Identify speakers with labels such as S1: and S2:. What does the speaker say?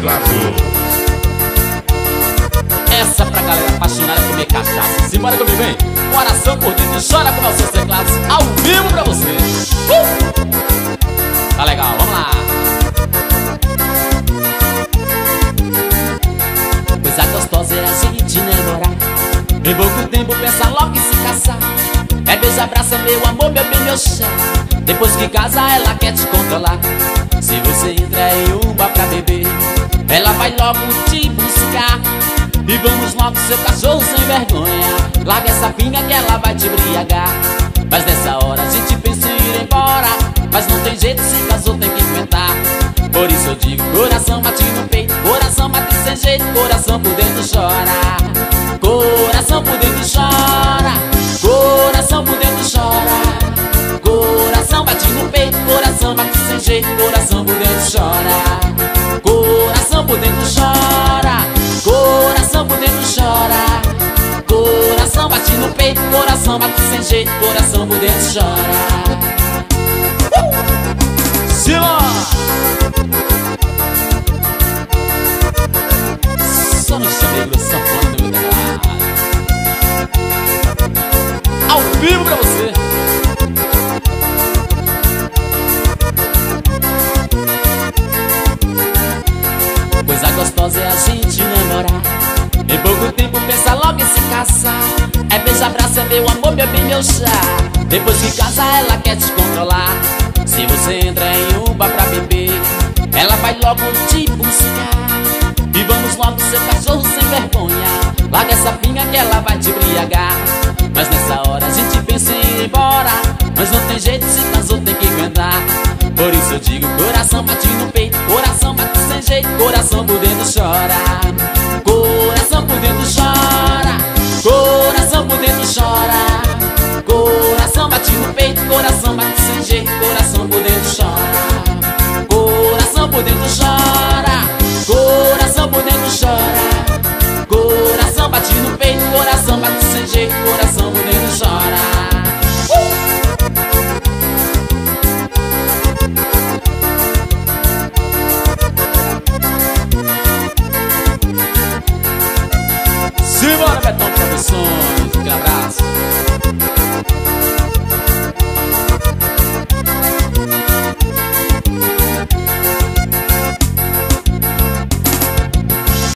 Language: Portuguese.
S1: Eduardo.
S2: Essa pra galera apaixonada por comer cachaça. Simbora comigo, hein? Coração por dentro chora com nossos teclados ao vivo pra você. Tá legal, vamos lá. Coisa gostosa é a gente namorar. Em pouco tempo pensa logo em se casar. É beijo, abraço, é meu amor, meu bem, meu chá. Depois que casa ela quer te controlar. Se você entra em um bar pra beber, ela vai logo te buscar. E vamos logo, seu cachorro sem vergonha. Larga essa pinga que ela vai te embriagar. Mas nessa hora a gente pensa em ir embora, mas não tem jeito, se casou tem que aguentar. Por isso eu digo, coração bate no peito, coração bate sem jeito, coração por dentro chora. Coração por dentro chora, coração por dentro chora. Coração bate no peito, coração bate sem jeito, coração por dentro chora. Coração por dentro chora, coração por dentro chora. Coração bate no peito, coração bate sem jeito, coração por dentro chora. Só no chamego do sanfone do meu teclado, ao vivo pra você. Coisa gostosa é a gente namorar. Em pouco tempo pensa logo em se casar. É beijo, abraço, é meu amor, meu bem, meu chá. Depois que casa ela quer te controlar. Se você entra em um bar pra beber, ela vai logo te buscar. E vamos logo, seu cachorro sem vergonha. Larga essa pinga que ela vai te embriagar. Mas nessa hora a gente pensa em ir embora, mas não tem jeito, se casou tem que aguentar. Por isso eu digo, coração bate no peito, coração bate sem jeito, coração por dentro chora. Coração por dentro chora, coração por dentro chora. Coração bate no peito, coração bate sem jeito, coração por dentro chora. Coração por dentro chora, coração por dentro chora. Coração bate no peito, coração bate sem jeito, coração por dentro chora. Simbora, Betão Produções, aquele abraço.